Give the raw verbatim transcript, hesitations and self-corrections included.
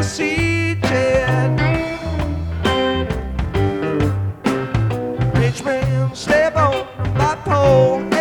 sea jet. Rich man step on my pole.